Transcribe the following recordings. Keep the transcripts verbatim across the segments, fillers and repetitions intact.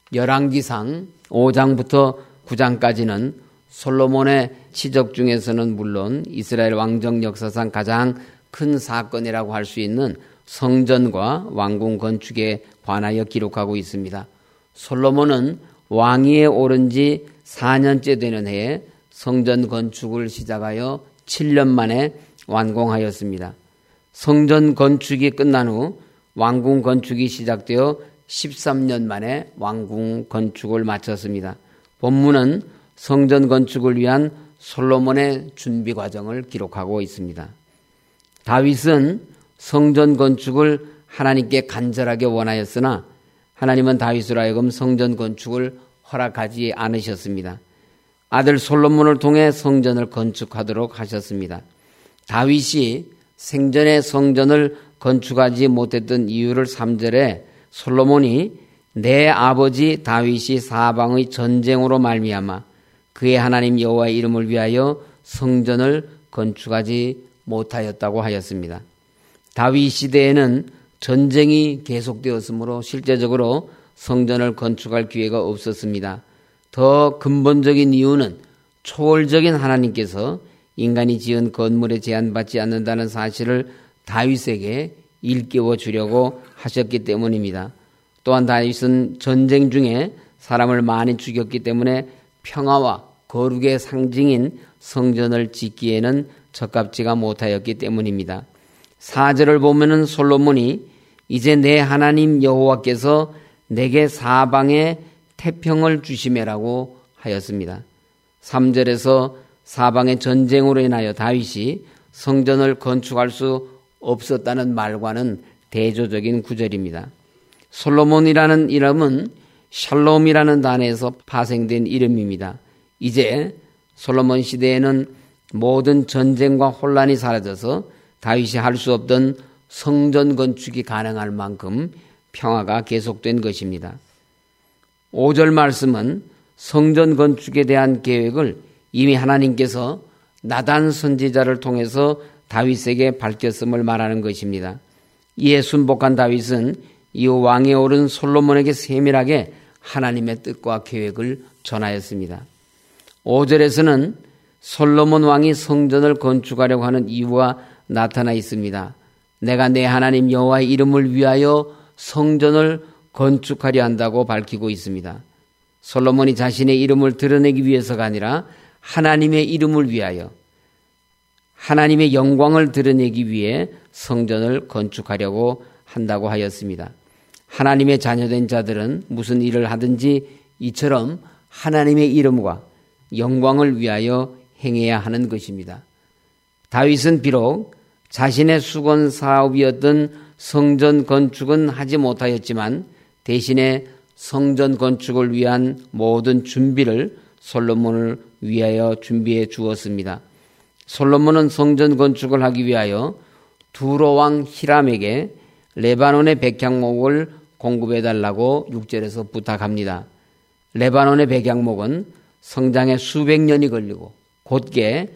열왕기상 오 장부터 구 장까지는 솔로몬의 치적 중에서는 물론 이스라엘 왕정 역사상 가장 큰 사건이라고 할 수 있는 성전과 왕궁 건축에 관하여 기록하고 있습니다. 솔로몬은 왕위에 오른 지 사 년째 되는 해에 성전 건축을 시작하여 칠 년 만에 완공하였습니다. 성전 건축이 끝난 후 왕궁 건축이 시작되어 십삼 년 만에 왕궁 건축을 마쳤습니다. 본문은 성전 건축을 위한 솔로몬의 준비 과정을 기록하고 있습니다. 다윗은 성전 건축을 하나님께 간절하게 원하였으나 하나님은 다윗으로 하여금 성전 건축을 허락하지 않으셨습니다. 아들 솔로몬을 통해 성전을 건축하도록 하셨습니다. 다윗이 생전에 성전을 건축하지 못했던 이유를 삼 절에 솔로몬이 내 아버지 다윗이 사방의 전쟁으로 말미암아 그의 하나님 여호와의 이름을 위하여 성전을 건축하지 못하였다고 하였습니다. 다윗 시대에는 전쟁이 계속되었으므로 실제적으로 성전을 건축할 기회가 없었습니다. 더 근본적인 이유는 초월적인 하나님께서 인간이 지은 건물에 제한받지 않는다는 사실을 다윗에게 일깨워 주려고 하셨기 때문입니다. 또한 다윗은 전쟁 중에 사람을 많이 죽였기 때문에 평화와 거룩의 상징인 성전을 짓기에는 적합지가 못하였기 때문입니다. 사 절을 보면은 솔로몬이 이제 내 하나님 여호와께서 내게 사방에 태평을 주시매라고 하였습니다. 삼 절에서 사방의 전쟁으로 인하여 다윗이 성전을 건축할 수 없었다는 말과는 대조적인 구절입니다. 솔로몬이라는 이름은 샬롬이라는 단어에서 파생된 이름입니다. 이제 솔로몬 시대에는 모든 전쟁과 혼란이 사라져서 다윗이 할 수 없던 성전 건축이 가능할 만큼 평화가 계속된 것입니다. 오 절 말씀은 성전 건축에 대한 계획을 이미 하나님께서 나단 선지자를 통해서 다윗에게 밝혔음을 말하는 것입니다. 이에 순복한 다윗은 이후 왕에 오른 솔로몬에게 세밀하게 하나님의 뜻과 계획을 전하였습니다. 오 절에서는 솔로몬 왕이 성전을 건축하려고 하는 이유가 나타나 있습니다. 내가 내 하나님 여호와의 이름을 위하여 성전을 건축하려 한다고 밝히고 있습니다. 솔로몬이 자신의 이름을 드러내기 위해서가 아니라 하나님의 이름을 위하여 하나님의 영광을 드러내기 위해 성전을 건축하려고 한다고 하였습니다. 하나님의 자녀된 자들은 무슨 일을 하든지 이처럼 하나님의 이름과 영광을 위하여 행해야 하는 것입니다. 다윗은 비록 자신의 수건 사업이었던 성전 건축은 하지 못하였지만 대신에 성전 건축을 위한 모든 준비를 솔로몬을 위하여 준비해 주었습니다. 솔로몬은 성전 건축을 하기 위하여 두로 왕 히람에게 레바논의 백향목을 공급해 달라고 육 절에서 부탁합니다. 레바논의 백향목은 성장에 수백 년이 걸리고 곧게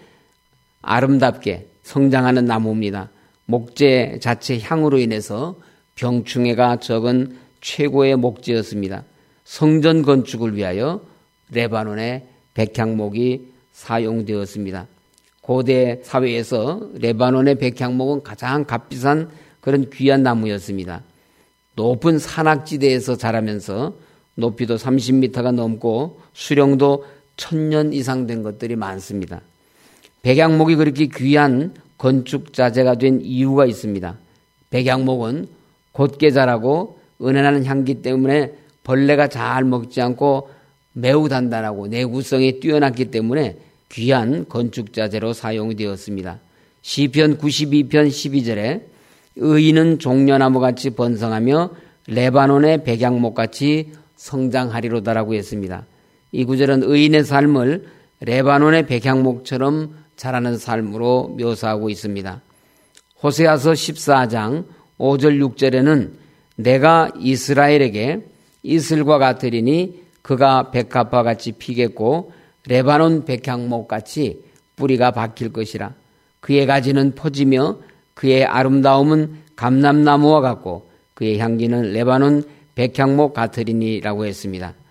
아름답게 성장하는 나무입니다. 목재 자체 향으로 인해서 병충해가 적은 최고의 목재였습니다. 성전 건축을 위하여 레바논의 백향목이 사용되었습니다. 고대 사회에서 레바논의 백향목은 가장 값비싼 그런 귀한 나무였습니다. 높은 산악지대에서 자라면서 높이도 삼십 미터가 넘고 수령도 천년 이상 된 것들이 많습니다. 백향목이 그렇게 귀한 건축 자재가 된 이유가 있습니다. 백향목은 곧게 자라고 은은한 향기 때문에 벌레가 잘 먹지 않고 매우 단단하고 내구성이 뛰어났기 때문에 귀한 건축 자재로 사용되었습니다. 시편 구십이 편 십이 절에 의인은 종려나무같이 번성하며 레바논의 백향목같이 성장하리로다라고 했습니다. 이 구절은 의인의 삶을 레바논의 백향목처럼 자라는 삶으로 묘사하고 있습니다. 호세아서 십사 장 오 절 육 절에는 내가 이스라엘에게 이슬과 같으리니 그가 백합화 같이 피겠고 레바논 백향목 같이 뿌리가 박힐 것이라. 그의 가지는 퍼지며 그의 아름다움은 감람나무와 같고 그의 향기는 레바논 백향목 같으리니라고 했습니다.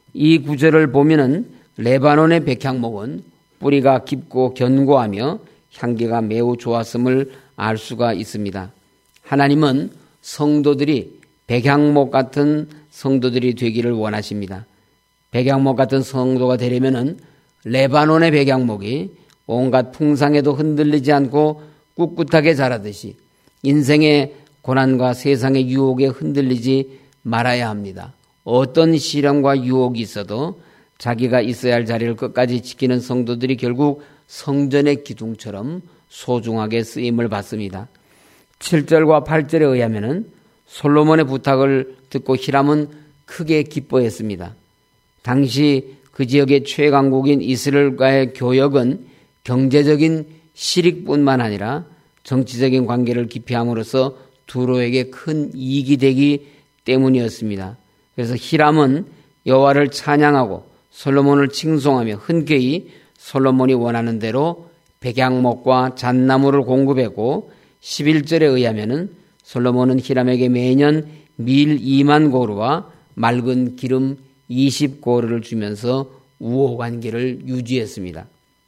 이 구절을 보면은 레바논의 백향목은 뿌리가 깊고 견고하며 향기가 매우 좋았음을 알 수가 있습니다. 하나님은 성도들이 백향목 같은 성도들이 되기를 원하십니다. 백향목 같은 성도가 되려면은 레바논의 백향목이 온갖 풍상에도 흔들리지 않고 꿋꿋하게 자라듯이 인생의 고난과 세상의 유혹에 흔들리지 말아야 합니다. 어떤 시련과 유혹이 있어도 자기가 있어야 할 자리를 끝까지 지키는 성도들이 결국 성전의 기둥처럼 소중하게 쓰임을 받습니다. 칠 절과 팔 절에 의하면 솔로몬의 부탁을 듣고 히람은 크게 기뻐했습니다. 당시 그 지역의 최강국인 이스라엘과의 교역은 경제적인 실익뿐만 아니라 정치적인 관계를 기피함으로써 두로에게 큰 이익이 되기 때문이었습니다. 그래서 히람은 여호와를 찬양하고 솔로몬을 칭송하며 흔쾌히 솔로몬이 원하는 대로 백향목과 잣나무를 공급했고 십일 절에 의하면 솔로몬은 히람에게 매년 밀 이만 고루와 맑은 기름 이십 고루를 주면서 우호 관계를 유지했습니다.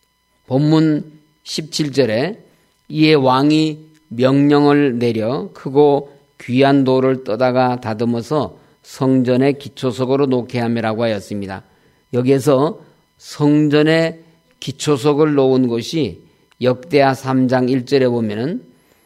본문 십칠 절에 이에 왕이 명령을 내려 크고 귀한 돌을 떠다가 다듬어서 성전의 기초석으로 놓게 함이라고 하였습니다. 여기에서 성전의 기초석을 놓은 곳이 역대하 삼 장 일 절에 보면은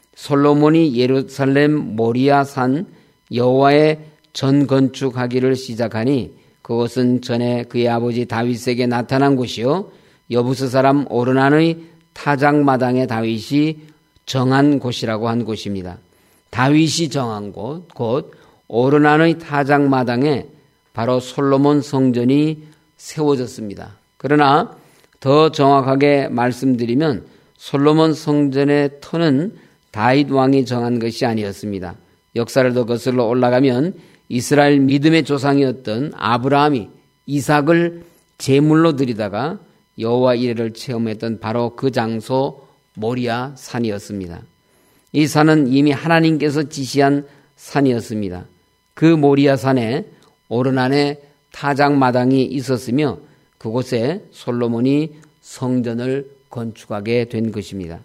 솔로몬이 예루살렘 모리아 산 여호와의 전 건축하기를 시작하니 그것은 전에 그의 아버지 다윗에게 나타난 곳이요 여부스 사람 오르난의 타작마당에 다윗이 정한 곳이라고 한 곳입니다. 다윗이 정한 곳, 곧 오르난의 타작마당에 바로 솔로몬 성전이 세워졌습니다. 그러나 더 정확하게 말씀드리면 솔로몬 성전의 터는 다윗 왕이 정한 것이 아니었습니다. 역사를 더 거슬러 올라가면 이스라엘 믿음의 조상이었던 아브라함이 이삭을 제물로 드리다가 여호와 이레를 체험했던 바로 그 장소 모리아 산이었습니다. 이 산은 이미 하나님께서 지시한 산이었습니다. 그 모리아 산에 오르난의 타작마당이 있었으며 그곳에 솔로몬이 성전을 건축하게 된 것입니다.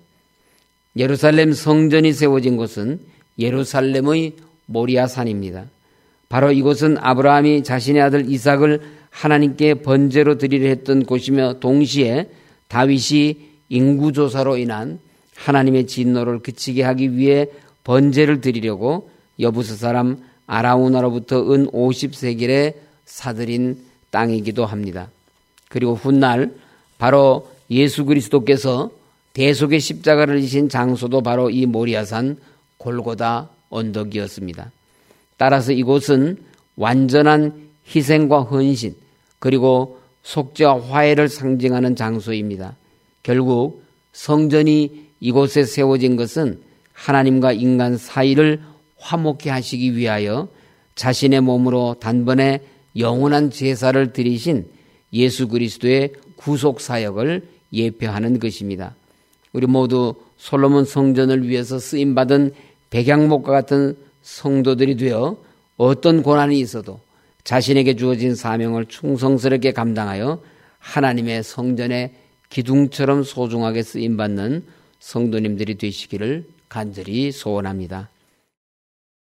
예루살렘 성전이 세워진 곳은 예루살렘의 모리아 산입니다. 바로 이곳은 아브라함이 자신의 아들 이삭을 하나님께 번제로 드리려 했던 곳이며 동시에 다윗이 인구조사로 인한 하나님의 진노를 그치게 하기 위해 번제를 드리려고 여부스 사람 아라우나로부터 은 오십 세겔에 사들인 땅이기도 합니다. 그리고 훗날 바로 예수 그리스도께서 대속의 십자가를 지신 장소도 바로 이 모리아산 골고다 언덕이었습니다. 따라서 이곳은 완전한 희생과 헌신 그리고 속죄와 화해를 상징하는 장소입니다. 결국 성전이 이곳에 세워진 것은 하나님과 인간 사이를 화목케 하시기 위하여 자신의 몸으로 단번에 영원한 제사를 드리신 예수 그리스도의 구속 사역을 예표하는 것입니다. 우리 모두 솔로몬 성전을 위해서 쓰임받은 백향목과 같은 성도들이 되어 어떤 고난이 있어도 자신에게 주어진 사명을 충성스럽게 감당하여 하나님의 성전의 기둥처럼 소중하게 쓰임받는 성도님들이 되시기를 간절히 소원합니다.